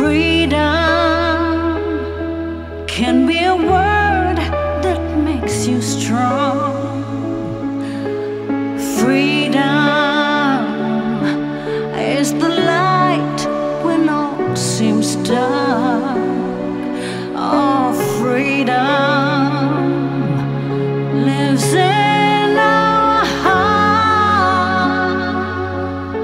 Freedom can be a word that makes you strong. Freedom is the light when all seems dark. Oh, freedom lives in our heart.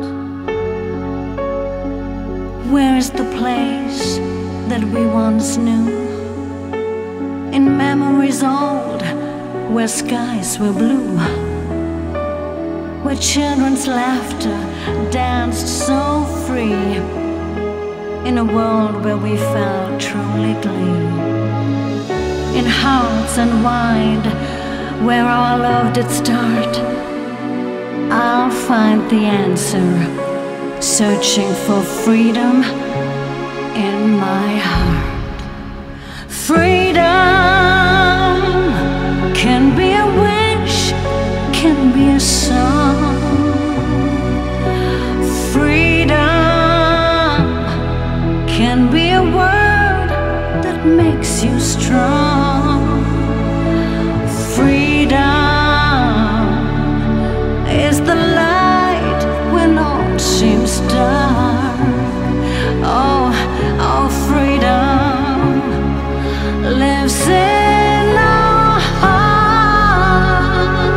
Where is the place that we once knew? In memories old, where skies were blue, where children's laughter danced so free, in a world where we felt truly clean. In hearts unwind, where our love did start, I'll find the answer, searching for freedom in my heart. Freedom can be a wish, can be a song. Freedom can be a word that makes you strong. Freedom is the light when all seems dark. Oh, oh, freedom lives in our heart.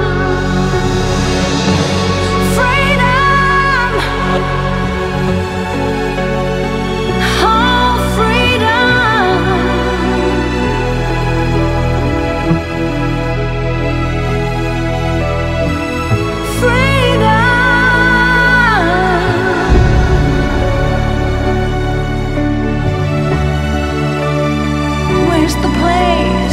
Freedom, oh, freedom. Freedom. Where's the place